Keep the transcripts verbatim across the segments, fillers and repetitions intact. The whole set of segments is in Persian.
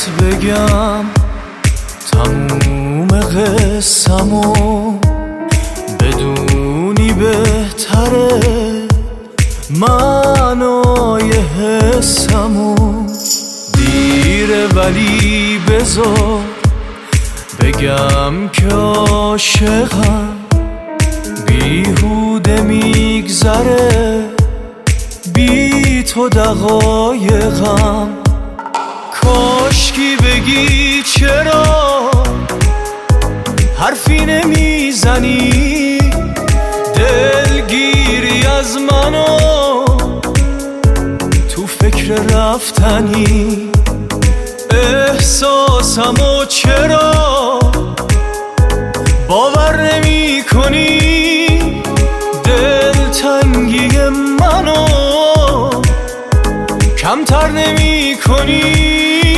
بهت بگم تموم قصه‌مو بدونی بهتره معنای حسمو. دیره ولی بذار بگم که عاشقم، بیهوده میگذره بی تو دقایقم. کاشکی بگی چرا حرفی نمیزنی، دلگیری از منو تو فکر رفتنی. احساسمو چرا باور نمی کنی، دلتنگی منو کمتر نمی کنی.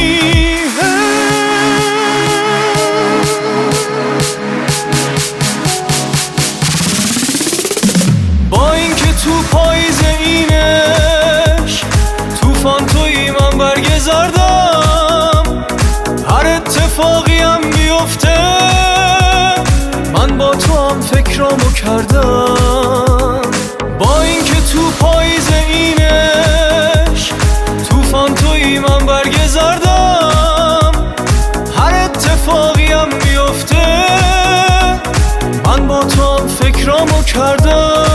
با اینکه تو پاییز اینش توفان توی من برگ زردم، هر اتفاقی هم بیفته من با تو هم فکرامو کردم. با اینکه تو پاییز اینش توفان توی من برگ زردم، هر اتفاقی هم بیفته من با تو هم فکرامو کردم.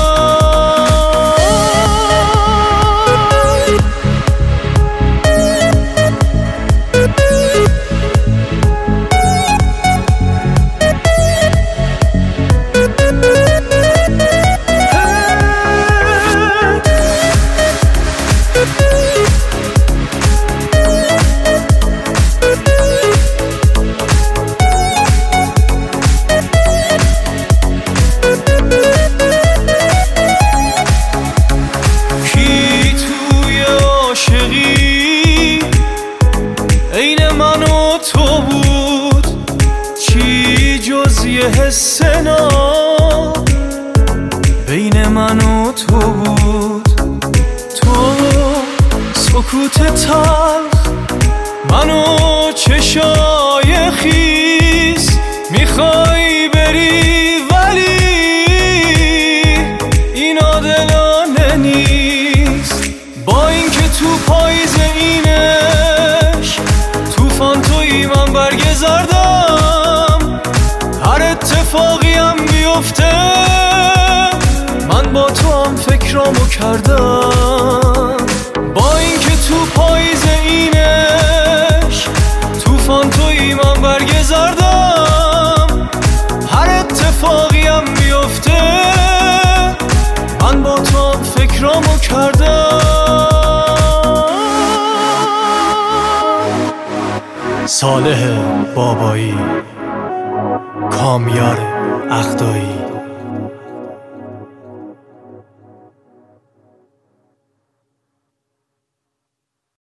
عین من و تو بود چی جز یه حس ناب، بین من و تو بود. تو سکوت تلخ، منو چشای خیس، میخوای بری ولی این عادلانه نیست. با اینکه تو پاییز اینش توفان توی من برگ زردم، هر اتفاقی هم بیفته من با تو هم فکرامو کردم. با اینکه تو پاییز اینش توفان توی من برگ زردم، هر اتفاقی هم بیفته من با تو هم فکرامو کردم. صالح بابایی، کامیار اخدایی.